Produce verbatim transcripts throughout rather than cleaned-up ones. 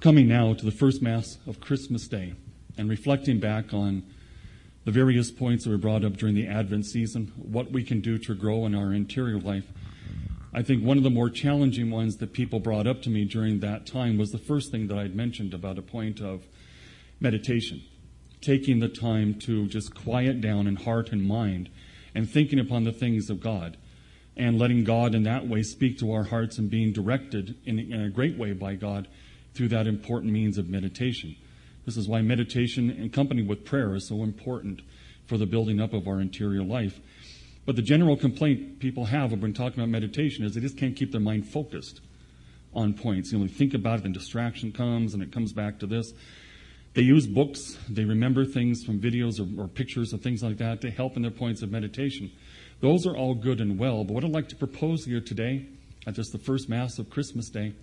Coming now to the first Mass of Christmas Day and reflecting back on the various points that were brought up during the Advent season, what we can do to grow in our interior life. I think one of the more challenging ones that people brought up to me during that time was the first thing that I'd mentioned about a point of meditation. Taking the time to just quiet down in heart and mind and thinking upon the things of God and letting God in that way speak to our hearts and being directed in, in a great way by God through that important means of meditation. This is why meditation in company with prayer is so important for the building up of our interior life. But the general complaint people have when talking about meditation is they just can't keep their mind focused on points. You know, they think about it and distraction comes and it comes back to this. They use books, they remember things from videos or, or pictures or things like that to help in their points of meditation. Those are all good and well, but what I'd like to propose here today, at just the first Mass of Christmas Day,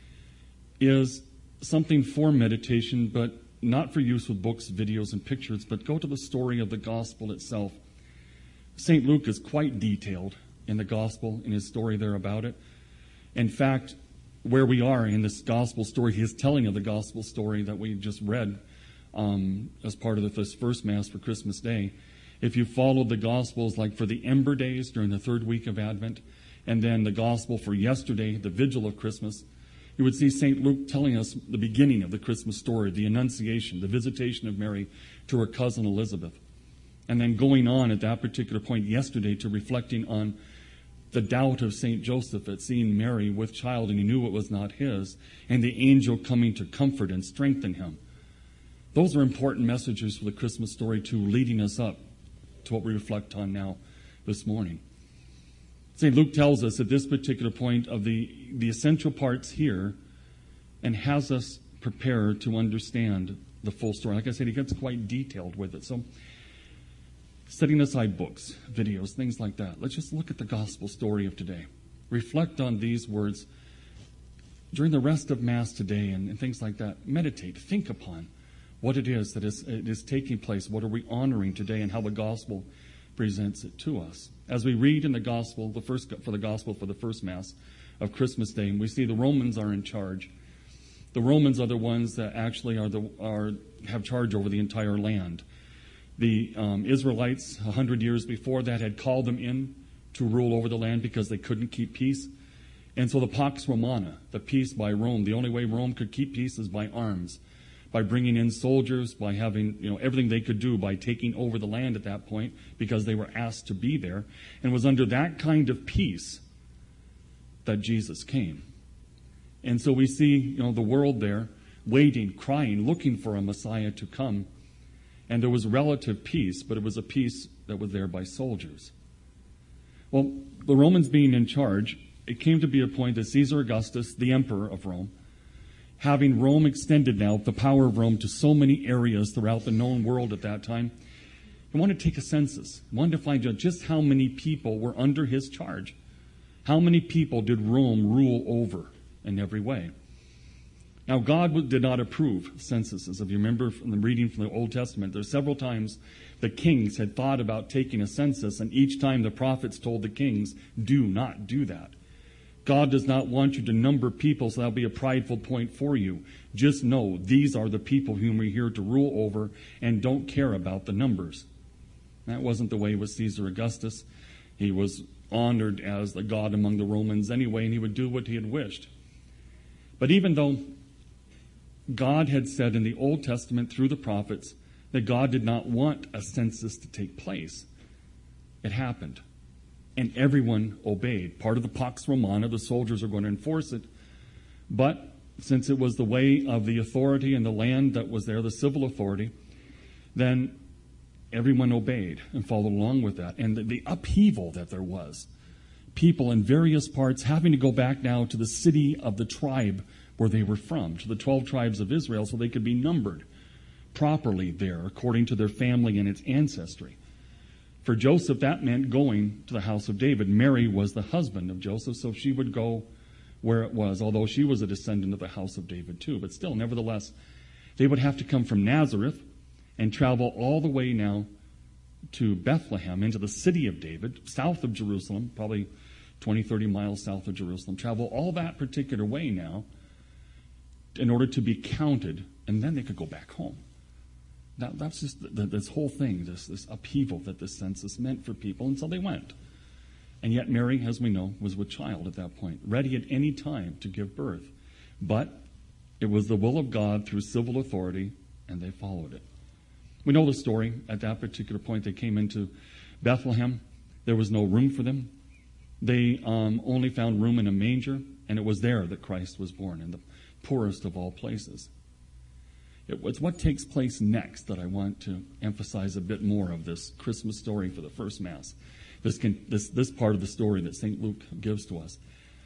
is something for meditation, but not for use with books, videos, and pictures, but go to the story of the gospel itself. Saint Luke is quite detailed in the gospel, in his story there about it. In fact, where we are in this gospel story, his telling of the gospel story that we just read um, as part of this first Mass for Christmas Day, if you followed the gospels like for the Ember Days during the third week of Advent, and then the gospel for yesterday, the Vigil of Christmas, you would see Saint Luke telling us the beginning of the Christmas story, the Annunciation, the visitation of Mary to her cousin Elizabeth. And then going on at that particular point yesterday to reflecting on the doubt of Saint Joseph at seeing Mary with child, and he knew it was not his, and the angel coming to comfort and strengthen him. Those are important messages for the Christmas story too, leading us up to what we reflect on now this morning. Saint Luke tells us at this particular point of the, the essential parts here and has us prepared to understand the full story. Like I said, he gets quite detailed with it. So setting aside books, videos, things like that, let's just look at the gospel story of today. Reflect on these words during the rest of Mass today and, and things like that. Meditate, think upon what it is that is, it is taking place. What are we honoring today and how the gospel presents it to us. As we read in the gospel, the first for the gospel for the first Mass of Christmas Day, and we see the Romans are in charge. The Romans are the ones that actually are the are have charge over the entire land. The um, Israelites, a hundred years before that, had called them in to rule over the land because they couldn't keep peace. And so the Pax Romana, the peace by Rome, the only way Rome could keep peace is by arms, by bringing in soldiers, by having, you know, everything they could do, by taking over the land at that point because they were asked to be there. And it was under that kind of peace that Jesus came. And so we see, you know, the world there waiting, crying, looking for a Messiah to come. And there was relative peace, but it was a peace that was there by soldiers. Well, the Romans being in charge, it came to be a point that Caesar Augustus, the emperor of Rome, having Rome extended now, the power of Rome, to so many areas throughout the known world at that time, he wanted to take a census. He wanted to find out just how many people were under his charge. How many people did Rome rule over in every way? Now, God did not approve censuses. If you remember from the reading from the Old Testament, there's several times the kings had thought about taking a census, and each time the prophets told the kings, do not do that. God does not want you to number people, so that'll be a prideful point for you. Just know these are the people whom we're here to rule over, and don't care about the numbers. That wasn't the way with Caesar Augustus. He was honored as the god among the Romans anyway, and he would do what he had wished. But even though God had said in the Old Testament through the prophets that God did not want a census to take place, it happened. And everyone obeyed. Part of the Pax Romana, the soldiers are going to enforce it. But since it was the way of the authority and the land that was there, the civil authority, then everyone obeyed and followed along with that. And the, the upheaval that there was, people in various parts having to go back now to the city of the tribe where they were from, to the twelve tribes of Israel, so they could be numbered properly there according to their family and its ancestry. For Joseph, that meant going to the house of David. Mary was the husband of Joseph, so she would go where it was, although she was a descendant of the house of David too. But still, nevertheless, they would have to come from Nazareth and travel all the way now to Bethlehem, into the city of David, south of Jerusalem, probably twenty, thirty miles south of Jerusalem. Travel all that particular way now in order to be counted, and then they could go back home. That, that's just the, this whole thing, this, this upheaval that this census meant for people, and so they went. And yet Mary, as we know, was with child at that point, ready at any time to give birth. But it was the will of God through civil authority, and they followed it. We know the story. At that particular point, they came into Bethlehem. There was no room for them. They um, only found room in a manger, and it was there that Christ was born, in the poorest of all places. It's what takes place next that I want to emphasize a bit more of this Christmas story for the first Mass. This, can, this, this part of the story that Saint Luke gives to us.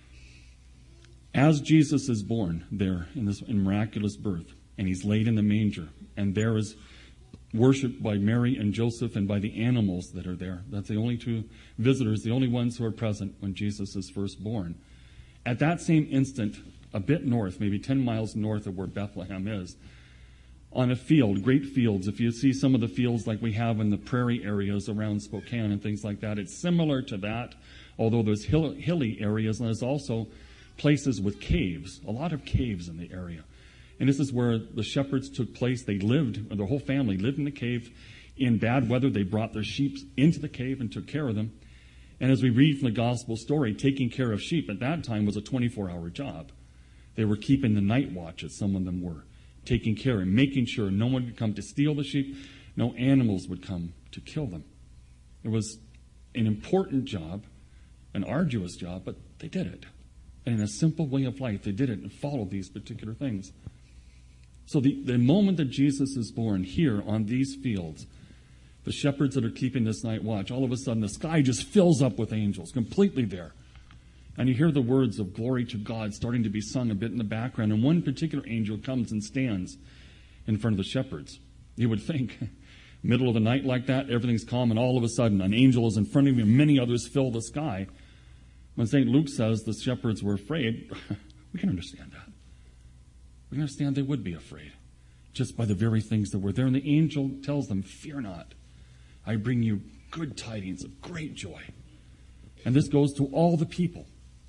As Jesus is born there in this in miraculous birth, and he's laid in the manger, and there is worshipped by Mary and Joseph and by the animals that are there. That's the only two visitors, the only ones who are present when Jesus is first born. At that same instant, a bit north, maybe ten miles north of where Bethlehem is, on a field, great fields. If you see some of the fields like we have in the prairie areas around Spokane and things like that, it's similar to that, although there's hill, hilly areas, and there's also places with caves, a lot of caves in the area. And this is where the shepherds took place. They lived, or their whole family lived in the cave. In bad weather, they brought their sheep into the cave and took care of them. And as we read from the gospel story, taking care of sheep at that time was a twenty-four hour job. They were keeping the night watch, as some of them were, taking care and making sure no one would come to steal the sheep, no animals would come to kill them. It was an important job, an arduous job, but they did it. And in a simple way of life, they did it and followed these particular things. So the, the moment that Jesus is born here on these fields, the shepherds that are keeping this night watch, all of a sudden the sky just fills up with angels, completely there. And you hear the words of glory to God starting to be sung a bit in the background. And one particular angel comes and stands in front of the shepherds. You would think, middle of the night like that, everything's calm, and all of a sudden an angel is in front of you and many others fill the sky. When Saint Luke says the shepherds were afraid, we can understand that. We can understand they would be afraid just by the very things that were there. And the angel tells them, fear not. I bring you good tidings of great joy. And this goes to all the people.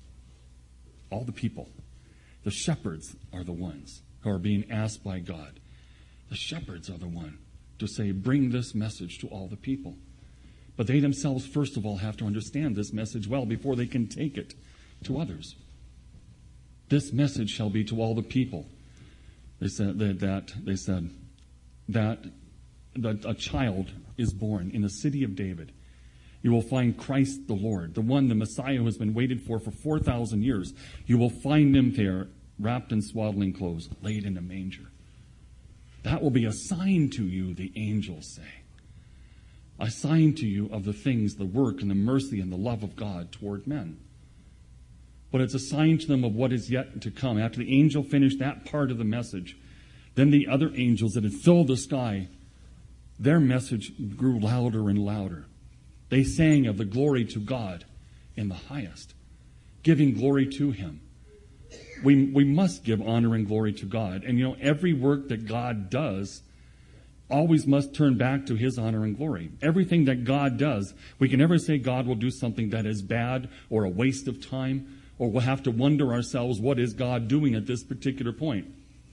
All the people. The shepherds are the ones who are being asked by God. The shepherds are the one to say, bring this message to all the people. But they themselves, first of all, have to understand this message well before they can take it to others. This message shall be to all the people. They said that, that they said that, that a child is born in the city of David. You will find Christ the Lord, the one, the Messiah who has been waited for for four thousand years. You will find him there, wrapped in swaddling clothes, laid in a manger. That will be a sign to you, the angels say. A sign to you of the things, the work and the mercy and the love of God toward men. But it's a sign to them of what is yet to come. After the angel finished that part of the message, then the other angels that had filled the sky, their message grew louder and louder. They sang of the glory to God in the highest, giving glory to him. We, we must give honor and glory to God. And you know, every work that God does always must turn back to his honor and glory. Everything that God does, we can never say God will do something that is bad or a waste of time, or we'll have to wonder ourselves, what is God doing at this particular point?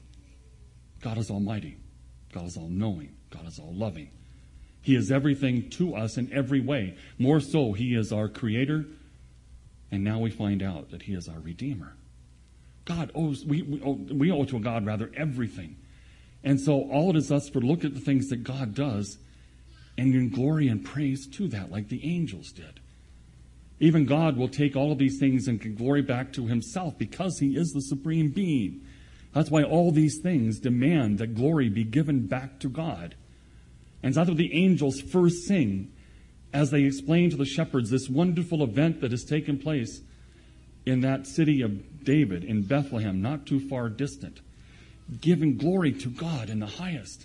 God is almighty. God is all-knowing. God is all-loving. He is everything to us in every way. More so, he is our creator, and now we find out that he is our redeemer. God owes, we, we, owe, we owe to God, rather, everything. And so all it is us for look at the things that God does and in glory and praise to that, like the angels did. Even God will take all of these things and give glory back to himself because he is the supreme being. That's why all these things demand that glory be given back to God. And that's what the angels first sing as they explain to the shepherds this wonderful event that has taken place in that city of David, in Bethlehem, not too far distant, giving glory to God in the highest.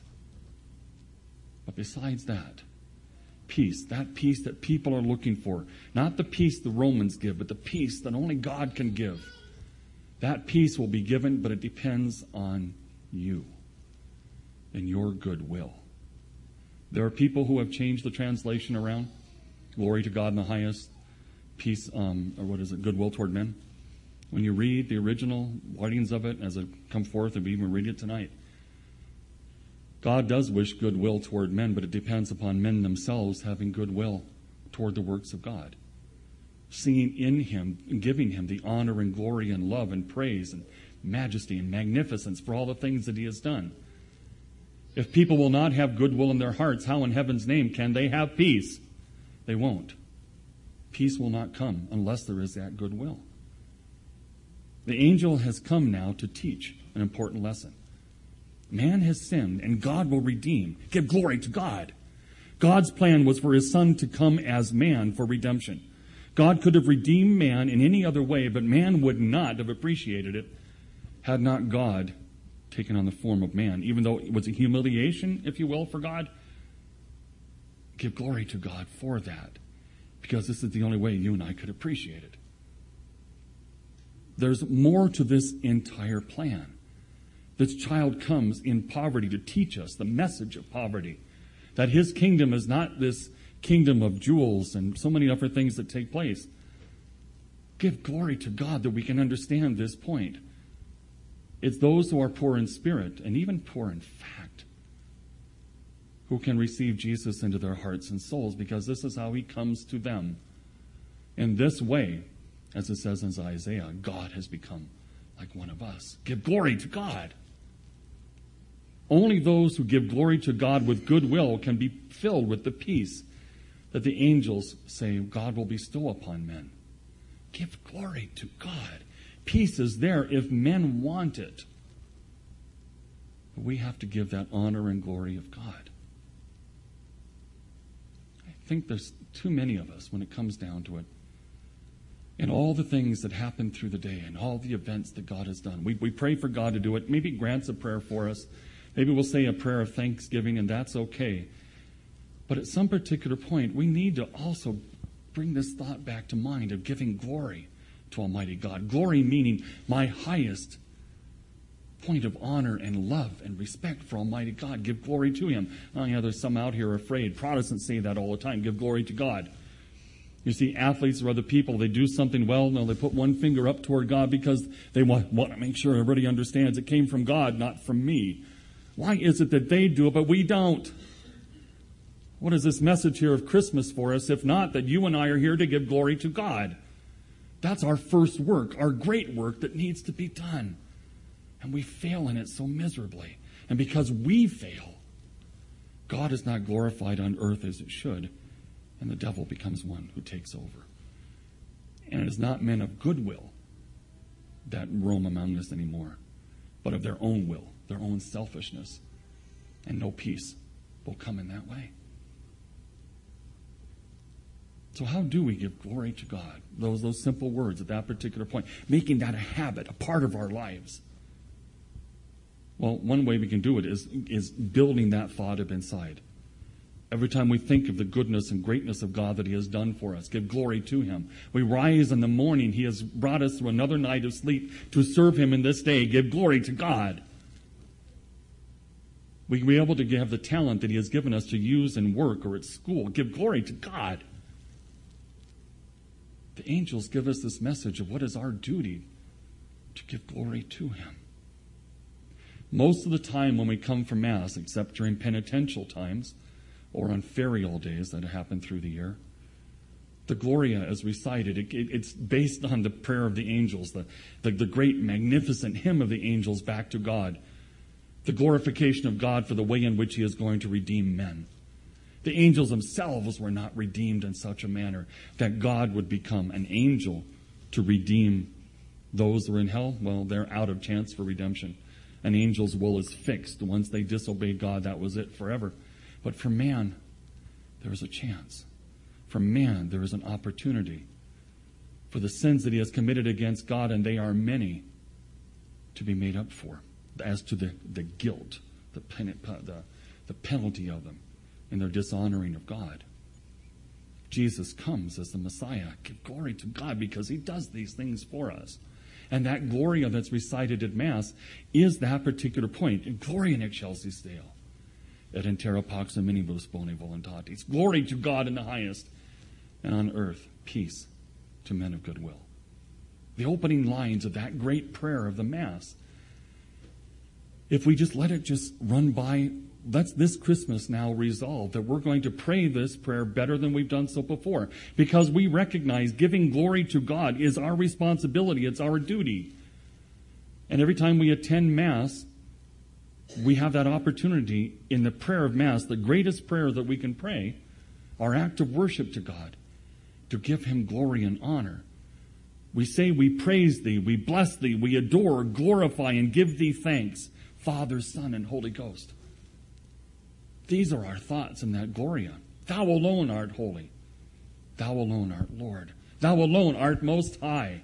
But besides that, peace, that peace that people are looking for, not the peace the Romans give, but the peace that only God can give. That peace will be given, but it depends on you and your goodwill. There are people who have changed the translation around. Glory to God in the highest, peace, um, or what is it, goodwill toward men. When you read the original writings of it, as it come forth, and we even read it tonight, God does wish goodwill toward men, but it depends upon men themselves having goodwill toward the works of God. Seeing in him and giving him the honor and glory and love and praise and majesty and magnificence for all the things that he has done. If people will not have goodwill in their hearts, how in heaven's name can they have peace? They won't. Peace will not come unless there is that goodwill. The angel has come now to teach an important lesson. Man has sinned, and God will redeem. Give glory to God. God's plan was for his Son to come as man for redemption. God could have redeemed man in any other way, but man would not have appreciated it had not God taken on the form of man. Even though it was a humiliation, if you will, for God, give glory to God for that, because this is the only way you and I could appreciate it. There's more to this entire plan. This child comes in poverty to teach us the message of poverty, that his kingdom is not this kingdom of jewels and so many other things that take place. Give glory to God that we can understand this point. It's those who are poor in spirit and even poor in fact who can receive Jesus into their hearts and souls, because this is how he comes to them. In this way, as it says in Isaiah, God has become like one of us. Give glory to God. Only those who give glory to God with goodwill can be filled with the peace that the angels say God will bestow upon men. Give glory to God. Peace is there if men want it. But we have to give that honor and glory of God. I think there's too many of us when it comes down to it. And all the things that happen through the day and all the events that God has done. We, we pray for God to do it. Maybe He grants a prayer for us. Maybe we'll say a prayer of thanksgiving, and that's okay. But at some particular point, we need to also bring this thought back to mind of giving glory to Almighty God. Glory meaning my highest point of honor and love and respect for Almighty God. Give glory to Him. Oh, yeah, there's some out here afraid. Protestants say that all the time. Give glory to God. You see, athletes or other people, they do something well. No, they put one finger up toward God because they want, want to make sure everybody understands it came from God, not from me. Why is it that they do it, but we don't? What is this message here of Christmas for us, if not that you and I are here to give glory to God? That's our first work, our great work that needs to be done. And we fail in it so miserably. And because we fail, God is not glorified on earth as it should, and the devil becomes one who takes over. And it is not men of goodwill that roam among us anymore, but of their own will, their own selfishness, and no peace will come in that way. So how do we give glory to God? Those, those simple words at that particular point, making that a habit, a part of our lives. Well, one way we can do it is, is building that thought up inside. Every time we think of the goodness and greatness of God that He has done for us, give glory to Him. We rise in the morning. He has brought us through another night of sleep to serve Him in this day. Give glory to God. We can be able to have the talent that He has given us to use in work or at school. Give glory to God. The angels give us this message of what is our duty to give glory to Him. Most of the time when we come for Mass, except during penitential times or on ferial days that happen through the year, the Gloria is recited. It, it, it's based on the prayer of the angels, the, the, the great magnificent hymn of the angels back to God, the glorification of God for the way in which He is going to redeem men. The angels themselves were not redeemed in such a manner that God would become an angel to redeem those who are in hell. Well, they're out of chance for redemption. An angel's will is fixed. Once they disobey God, that was it forever. But for man, there is a chance. For man, there is an opportunity. For the sins that he has committed against God, and they are many, to be made up for. As to the, the guilt, the, pen, the, the penalty of them in their dishonoring of God. Jesus comes as the Messiah. Give glory to God because He does these things for us. And that Gloria that's recited at Mass is that particular point. Gloria in excelsis Deo, et in terra pax hominibus bone voluntatis. Glory to God in the highest, and on earth peace to men of good will. the opening lines of that great prayer of the Mass. If we just let it just run by, let's this Christmas now resolve that we're going to pray this prayer better than we've done so before, because we recognize giving glory to God is our responsibility, it's our duty. And every time we attend Mass, we have that opportunity in the prayer of Mass, the greatest prayer that we can pray, our act of worship to God, to give Him glory and honor. We say we praise Thee, we bless Thee, we adore, glorify, and give Thee thanks, Father, Son, and Holy Ghost. These are our thoughts in that Gloria. Thou alone art holy. Thou alone art Lord. Thou alone art most high.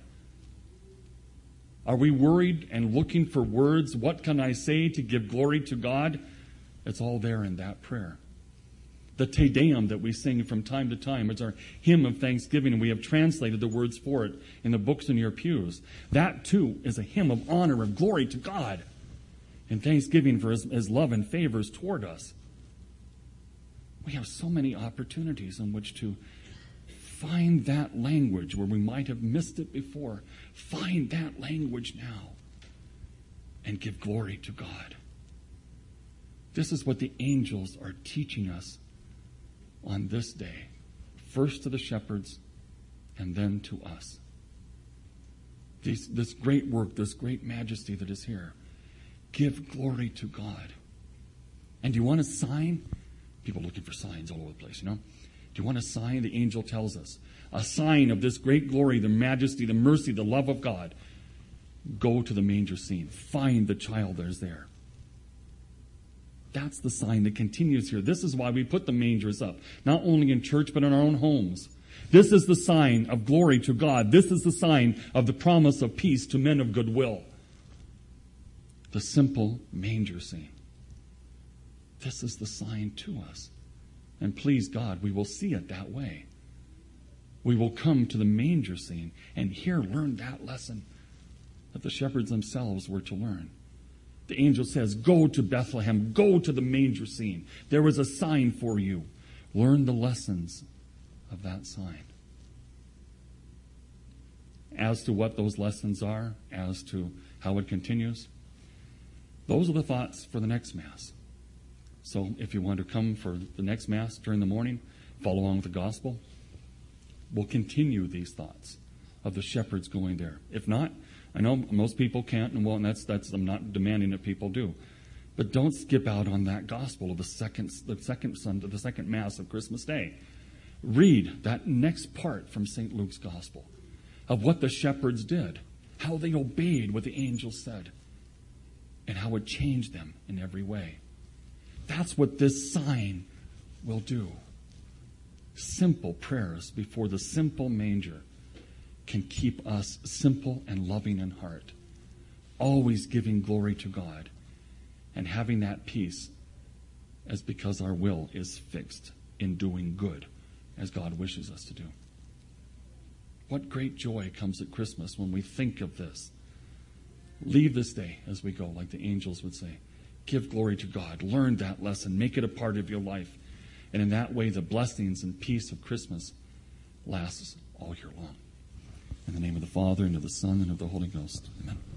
Are we worried and looking for words? What can I say to give glory to God? It's all there in that prayer. The Te Deum that we sing from time to time is our hymn of thanksgiving, and we have translated the words for it in the books in your pews. That, too, is a hymn of honor, of glory to God, and thanksgiving for His, His love and favors toward us. We have so many opportunities in which to find that language where we might have missed it before. Find that language now and give glory to God. This is what the angels are teaching us on this day. First to the shepherds and then to us. This, this great work, this great majesty that is here. Give glory to God. And do you want a sign? People looking for signs all over the place, you know. Do you want a sign? The angel tells us. A sign of this great glory, the majesty, the mercy, the love of God. Go to the manger scene. Find the child that is there. That's the sign that continues here. This is why we put the mangers up. Not only in church, but in our own homes. This is the sign of glory to God. This is the sign of the promise of peace to men of goodwill. The simple manger scene. This is the sign to us. And please God, we will see it that way. We will come to the manger scene and here learn that lesson that the shepherds themselves were to learn. The angel says, go to Bethlehem, go to the manger scene. There is a sign for you. Learn the lessons of that sign. As to what those lessons are, as to how it continues, those are the thoughts for the next Mass. So if you want to come for the next Mass during the morning, follow along with the Gospel. We'll continue these thoughts of the shepherds going there. If not, I know most people can't, and well, and that's that's I'm not demanding that people do, but don't skip out on that Gospel of the second the second Sunday, the second Mass of Christmas Day. Read that next part from Saint Luke's Gospel of what the shepherds did, how they obeyed what the angel said, and how it changed them in every way. That's what this sign will do. Simple prayers before the simple manger can keep us simple and loving in heart, always giving glory to God and having that peace as because our will is fixed in doing good as God wishes us to do. What great joy comes at Christmas when we think of this. Leave this day as we go, like the angels would say. Give glory to God. Learn that lesson. Make it a part of your life. And in that way, the blessings and peace of Christmas lasts all year long. In the name of the Father, and of the Son, and of the Holy Ghost. Amen.